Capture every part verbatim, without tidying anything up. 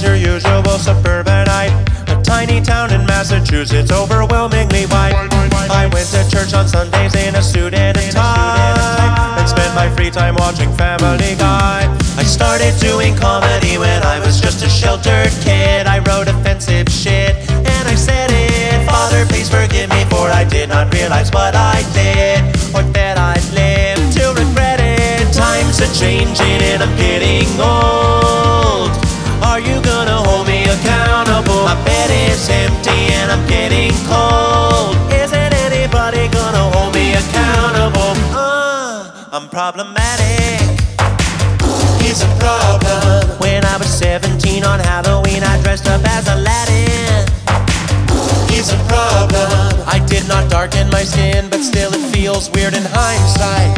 was your usual suburbanite. A tiny town in Massachusetts, overwhelmingly white. I went to church on Sundays in a suit and a tie, and spent my free time watching Family Guy. I started doing comedy when I was just a sheltered kid. I wrote offensive shit and I said it. Father, please forgive me, for I did not realize what I did, or that I'd live to regret it. Times are changing and I'm getting old. Are you gonna hold me accountable? My bed is empty and I'm getting cold. Isn't anybody gonna hold me accountable? Uh, I'm problematic. He's a problem. When I was seventeen on Halloween, I dressed up as Aladdin. He's a problem. I did not darken my skin, but still it feels weird in hindsight.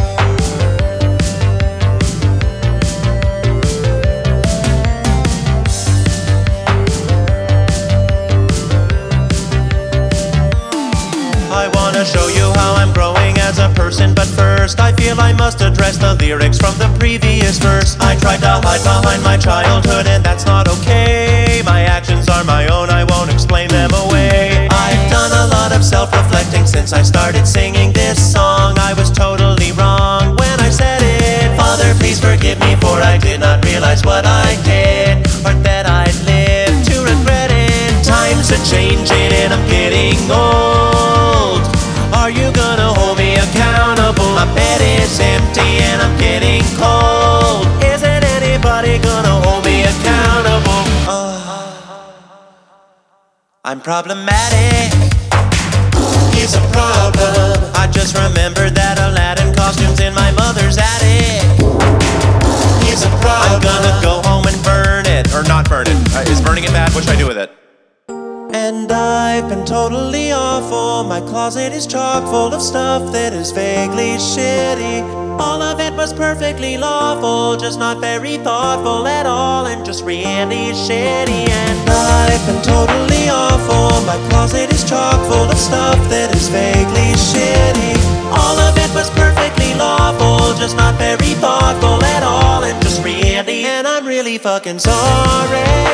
I wanna show you how I'm growing as a person, but first I feel I must address the lyrics from the previous verse. I tried to hide behind my childhood and that's not okay. My actions are my own, I won't explain them away. I've done a lot of self-reflecting since I started singing this song. I was totally wrong when I said it. Father, please forgive me, for I did not realize what I did, or that I'd live to regret it. Times are changing and I'm getting old. Are you gonna hold me accountable? My bed is empty and I'm getting cold. Isn't anybody gonna hold me accountable? Uh, I'm problematic. He's a problem. I just remembered that Aladdin costume's in my mother's attic. He's a problem. I'm gonna go home and burn it. Or not burn it. Uh, is burning it bad? What should I do with it? And I've been totally awful. My closet is chock full of stuff that is vaguely shitty. All of it was perfectly lawful, just not very thoughtful at all, and just really shitty. And I've been totally awful. My closet is chock full of stuff that is vaguely shitty. All of it was perfectly lawful, just not very thoughtful at all, and just really, and I'm really fucking sorry.